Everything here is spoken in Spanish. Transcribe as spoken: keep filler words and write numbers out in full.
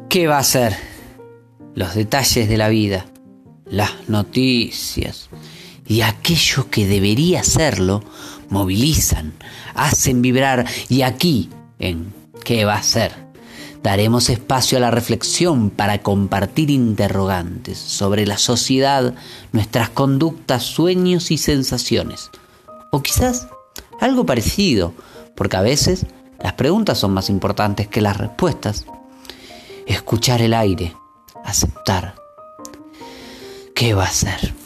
¿Qué va a ser? Los detalles de la vida, las noticias y aquello que debería serlo movilizan, hacen vibrar, y aquí, en ¿qué va a ser?, daremos espacio a la reflexión para compartir interrogantes sobre la sociedad, nuestras conductas, sueños y sensaciones. O quizás algo parecido, porque a veces las preguntas son más importantes que las respuestas. Escuchar el aire, aceptar. ¿Qué va a ser?